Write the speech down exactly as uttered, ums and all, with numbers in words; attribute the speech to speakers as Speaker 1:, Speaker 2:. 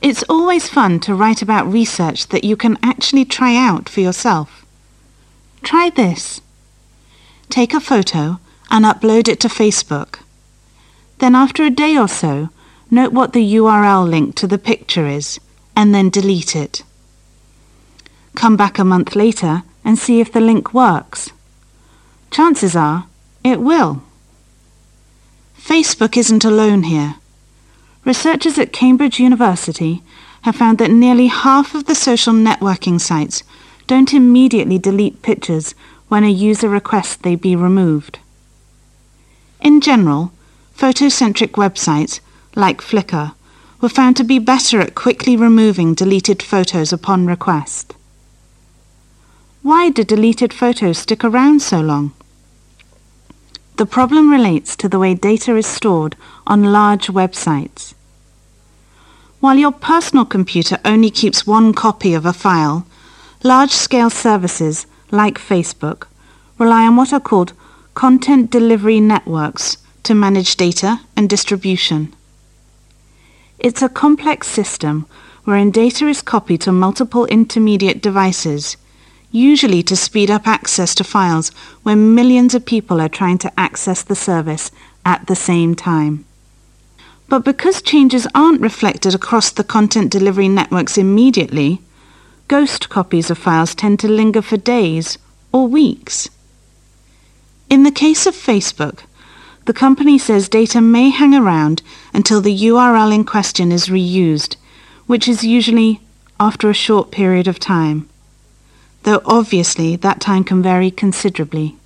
Speaker 1: It's always fun to write about research that you can actually try out for yourself. Try this. Take a photo and upload it to Facebook. Then after a day or so, note what the U R L link to the picture is, and then delete it. Come back a month later and see if the link works. Chances are it will. Facebook isn't alone here. Researchers at Cambridge University have found that nearly half of the social networking sites don't immediately delete pictures when a user requests they be removed. In general, photocentric websites, like Flickr, were found to be better at quickly removing deleted photos upon request. Why do deleted photos stick around so long? The problem relates to the way data is stored on large websites. While your personal computer only keeps one copy of a file, large-scale services, like Facebook, rely on what are called content delivery networks to manage data and distribution. It's a complex system wherein data is copied to multiple intermediate devices, usually to speed up access to files when millions of people are trying to access the service at the same time. But because changes aren't reflected across the content delivery networks immediately, ghost copies of files tend to linger for days or weeks. In the case of Facebook, the company says data may hang around until the U R L in question is reused, which is usually after a short period of time, though obviously that time can vary considerably.